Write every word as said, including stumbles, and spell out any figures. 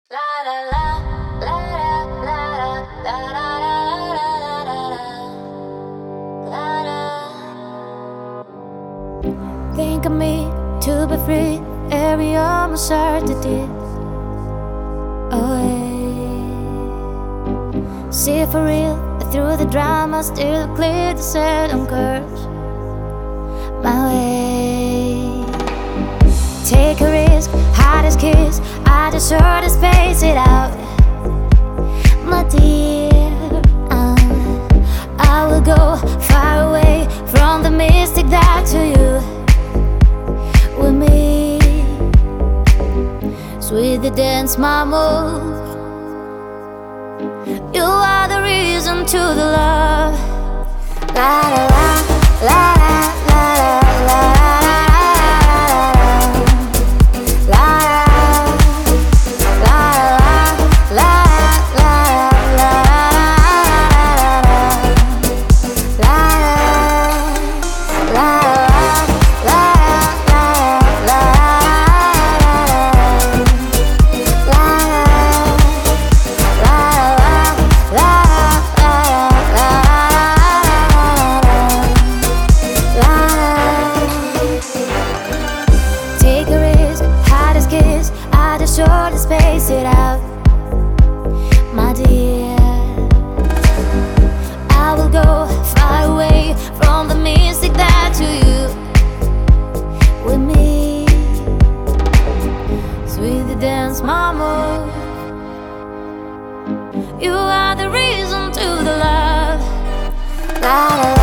Think of me to be free, every uncertainty away. See for real, through the drama, still clear the certain curves my way. Take a risk, hardest kiss, I just heard to space it out, my dear. uh, I will go far away from the mystic that to you with me. Sweet the dance, my move. You are the reason to the love. La la la, la la la la la. Sure to space it out, my dear. I will go far away from the mystic that to you with me. Sweet the dance, my move. You are the reason to the love. La, la, la.